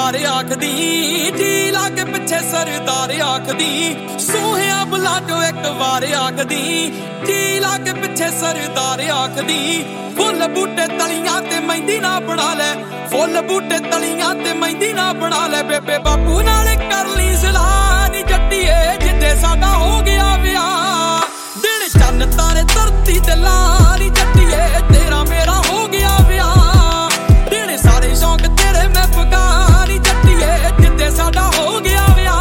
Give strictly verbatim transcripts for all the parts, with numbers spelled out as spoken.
सरदार आखदी जी लागे पिछे सरदार आखदी सोहया बुलाजो एक बार आखदी जी लागे पिछे सरदार आखदी फुल बूटे तलियां ते मेहंदी ना बना ले फुल बूटे तलियां ते मेहंदी ना बना ले बेबे बापू नाल कर ली सलाह नी जट्टीए जिद्दे साडा हो गया विआह दिन चन्न तारे धरती ते ला नी जट्टीए तेरा मेरा हो गया विआह दिन सारे शौक तेरे मैं पका नी जट्टीए जिद्दे साडा हो गया विआह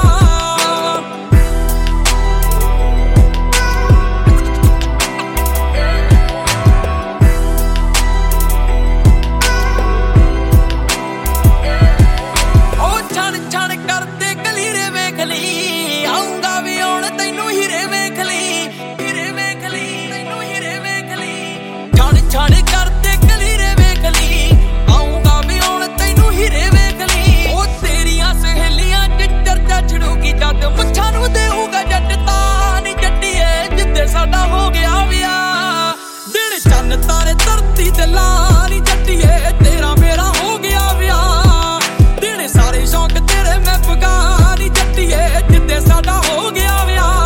छाड़े करते कलीरे वेख ली आऊंगा भी आउण तैनू हीरे वेख ली ओ तेरियां सहेलियां च चर्चा छड़ूगी जद मुच्छां नू देऊगा जट तानी जट्टीए जिद्दे साडा हो गया विआह दिन चन्न तारे धरती ते ला नी जट्टीए तेरा मेरा हो गया विआह दिन सारे शौक तेरे मैं पका नी जट्टीए जिद्दे साडा हो गया विआह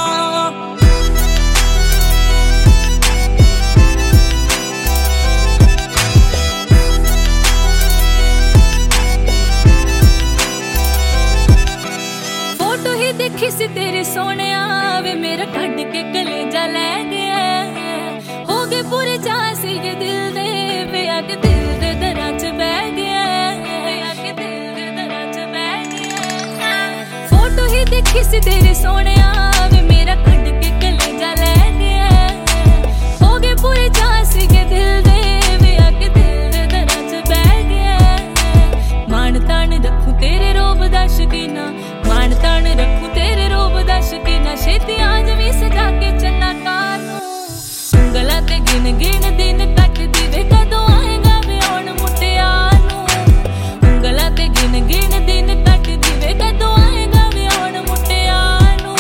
देखी सी तेरे सोनिया वे मेरा कट के कलेजा ले गया हो गए पूरे चाह से ये दिल दे वे आके दिल दे दरां च बह गया वे आके दिल दे दरां च बह गया फोटो ही देखी सी तेरे सोनिया वे मेरा कट के कलेजा ले गया हो गए पूरे चाह से ये दिल दे वे आके दिल दे दरां च बह गया मान तान रखूं तेरे रोब दा शकीना मान तान रखूं तेरे रोब दा शकीना छेती आज भी सजा के चन्ना कानू ਉਂਗਲਾਂ ते गिन गिन दिन कट दी वे कदों आएगा वे आउण मुटिया नू ਉਂਗਲਾਂ ते गिन गिन दिन कट दी वे कदों आएगा वे आउण मुटिया नू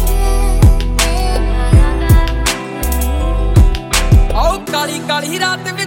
आओ काली काली रात